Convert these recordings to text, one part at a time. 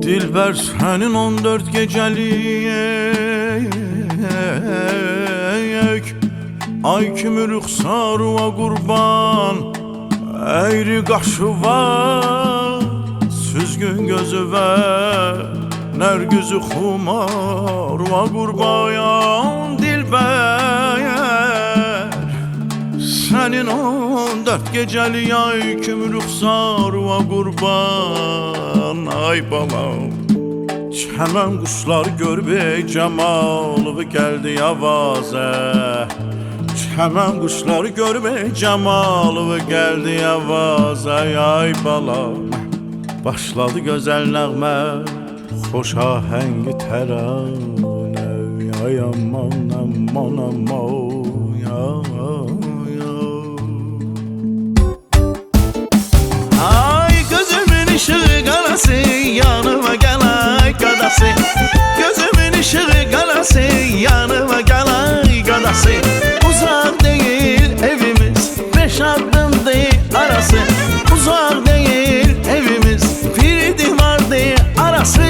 Dilber senin 14 gecelik ay kimi rüxsarıva qurban, əyri qaşı var süzgün gözü və nərgüzü xumarıva qurbayan. Dilber senin 14 gecelik ay kimi rüxsarıva qurban. Ay balam, çəmən quşlar görüb cəmalı gəldi avazə. Çəmən quşlar görüb cəmalı gəldi avazə. Ay balam, başladı gözəl nəğmə, xoş ahəngi təranə. Ay aman aman aman ya. Ay gözümün ışığı qarası, yanıma gəl ay qadası. Gözümün ışığı qarası, yanıma gəl ay qadası. Uzaq deyil evimiz, 5 addımdır arası. Uzaq deyil evimiz, bir divardır arası.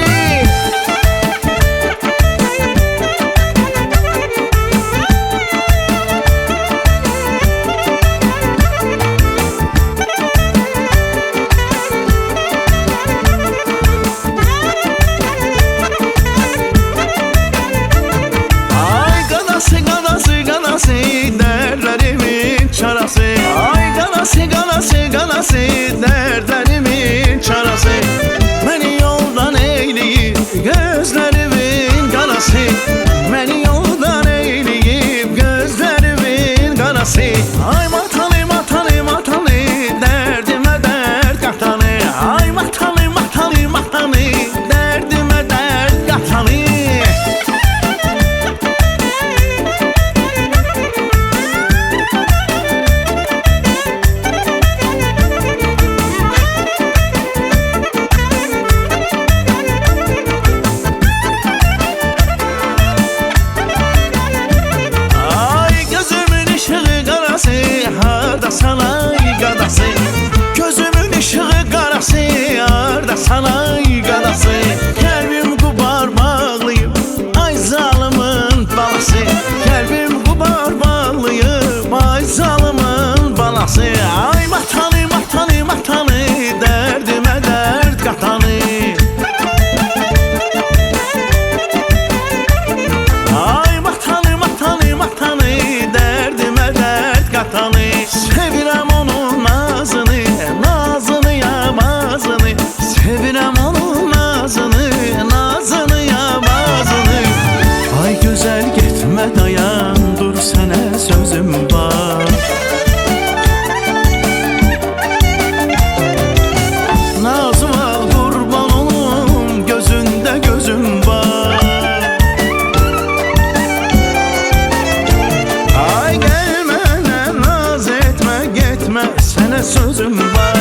Qanası dərdlərimin çarası. Məni yoldan eyləyib gözlərimin qanası. Məni yoldan eyləyib gözlərimin qanası. Ay matalı matalı matalı, dərdimə dərd qatanı. Ay matalı matalı matalı, dərdimə dərd qatanı. Gözümün ışığı qarası, harda sanay qadası. Qəlbim qubar bağlayıb, ay zalımın balası. Qəlbim qubar bağlayıb, ay zalımın balası. Ay matalı matalı matalı, dərdimə dərd qatanı. Ay matalı matalı matalı, dərdimə dərd qatanı. Sevirəm onun nazını, nazını yamazını. Sevirəm onun nazını, nazını yamazını. Ay gözəl getmə dayan, dur sənə sözüm var. Nazım al qurban olum, gözündə gözüm var. Ay gəlmə, naz etmə, getmə, sənə sözüm var.